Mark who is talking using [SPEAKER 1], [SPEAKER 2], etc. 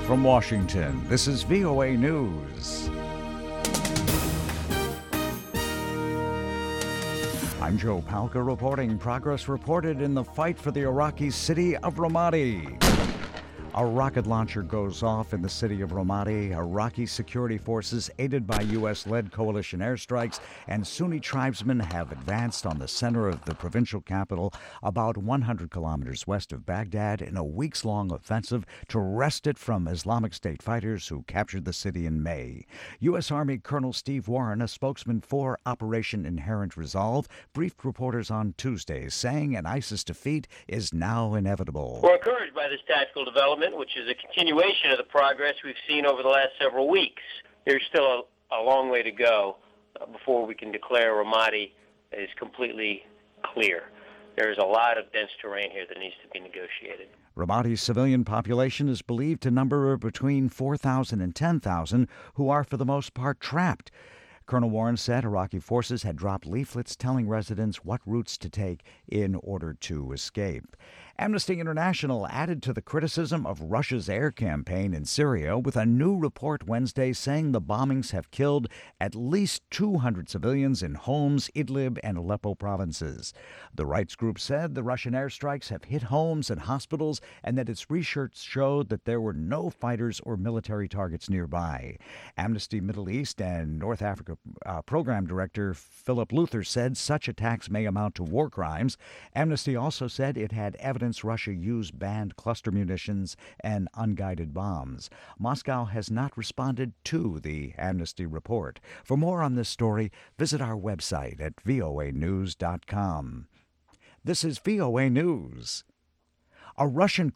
[SPEAKER 1] From Washington, this is VOA News. I'm Joe Palca reporting progress reported in the fight for the Iraqi city of Ramadi. A rocket launcher goes off in the city of Ramadi. Iraqi security forces, aided by U.S.-led coalition airstrikes, and Sunni tribesmen have advanced on the center of the provincial capital, about 100 kilometers west of Baghdad, in a weeks-long offensive to wrest it from Islamic State fighters who captured the city in May. U.S. Army Colonel Steve Warren, a spokesman for Operation Inherent Resolve, briefed reporters on Tuesday, saying an ISIS defeat is now inevitable.
[SPEAKER 2] We're encouraged by this tactical development, which is a continuation of the progress we've seen over the last several weeks. There's still a long way to go before we can declare Ramadi is completely clear. There's a lot of dense terrain here that needs to be negotiated.
[SPEAKER 1] Ramadi's civilian population is believed to number between 4,000 and 10,000, who are for the most part trapped. Colonel Warren said Iraqi forces had dropped leaflets telling residents what routes to take in order to escape. Amnesty International added to the criticism of Russia's air campaign in Syria with a new report Wednesday saying the bombings have killed at least 200 civilians in Homs, Idlib, and Aleppo provinces. The rights group said the Russian airstrikes have hit homes and hospitals and that its research showed that there were no fighters or military targets nearby. Amnesty Middle East and North Africa Program Director Philip Luther said such attacks may amount to war crimes. Amnesty also said it had evidence Russia used banned cluster munitions and unguided bombs. Moscow has not responded to the Amnesty report. For more on this story, visit our website at voanews.com. This is VOA News. A Russian